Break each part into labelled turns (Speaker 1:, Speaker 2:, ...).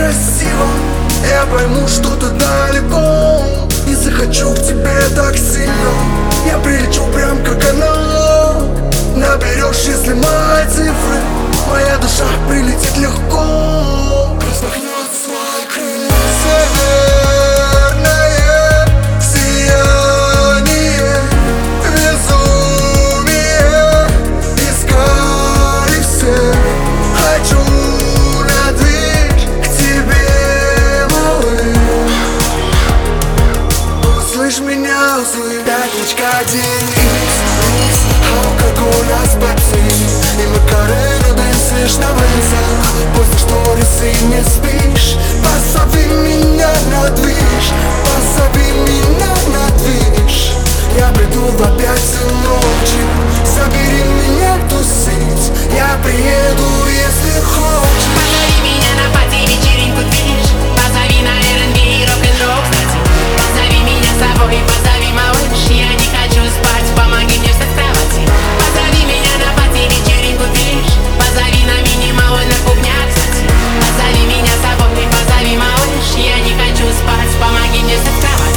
Speaker 1: красиво, я пойму, что ты далеко, и захочу к тебе так сильно. Я прилечу прям как она. Наберешь, если мои цифры, моя душа прилетит легко, распахнет свои крылья. Северное сияние, безумие, искали все. Хочу на дверь к тебе, малыш. Услышь меня, услышь. Пятничка, день Икс, как у нас бациль, и мы Карена дэнсишь на вензах. После шторисы не спишь, позови меня на движ, позови меня на движ. Я приду в 5 ночи, забери меня тусить, я приеду, если хочешь.
Speaker 2: Позови меня на пати, вечеринку движ, позови на R&B и рок-н-ролл, кстати. Позови меня с собой, позови, малыш, я не хочу спать, помоги мне встать с кровати. Позови меня на пати, вечеринку движ, позови на минимал и на клубняк, кстати. Позови меня с собой, позови, малыш, я не хочу спать, помоги мне встать с кровати.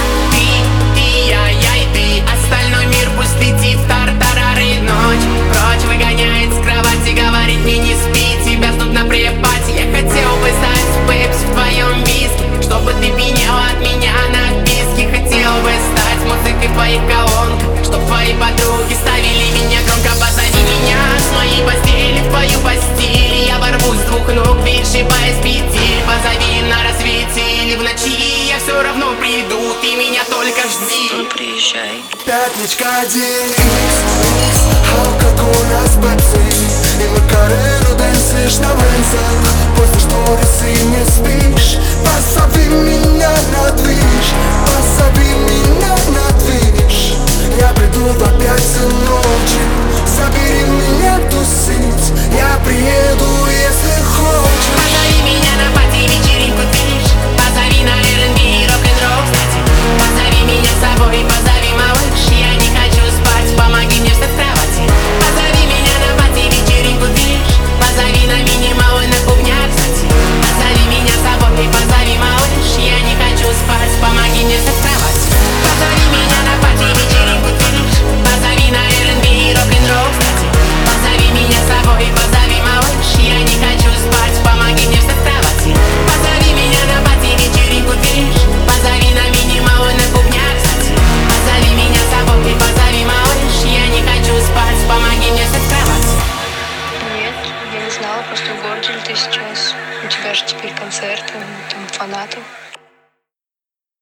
Speaker 2: Я и ты, остальной мир пусть летит в тартарары. Ночь прочь выгоняет с кровати, говорит мне не спи, тебя ждут на препате. Я хотел бы стать пепси в твоем виске, чтобы ты пьянела от меня на отписке. Хотел бы стать музыкой в твоих колонках, чтоб твои подруги ставили меня громко. Позови меня с моей постели в твою постель, я ворвусь с 2 ног, перешибаясь петель. Позови на рассвете или в ночи, я все равно приду, ты меня только жди.
Speaker 3: Приезжай.
Speaker 1: Пятничка, день Икс, как у нас бациль, и мы Карену дэнсишь на вензах. После шторисы не спишь, позови меня на движ, позови меня на движ. Я приду в 5 ночи, забери меня тусить, я приеду, если хочешь.
Speaker 2: Позови меня на пати, вечеринку движ, позови на R&B и рок-н-ролл, кстати. Позови меня с собой, позови, малыш, я не хочу спать, помоги мне встать с кровати. Позови меня на пати, вечеринку движ, позови на минимал и на клубняк, кстати. Позови меня с собой, позови, малыш, я не хочу спать, помоги мне встать с кровати. Позови меня на пати, вечеринку движ, позови на R&B и рок-н-ролл, кстати. Позови меня с собой, позови, малыш, я не хочу спать, помоги мне встать с кровати. Позови меня на пати, вечеринку движ, позови на минимал и на клубняк, кстати. Позови меня с собой, позови, малыш, я не хочу спать, помоги мне встать с кровати.
Speaker 3: Нет, я не знала, просто в городе ли ты сейчас. У тебя же теперь концерты, там фанатов.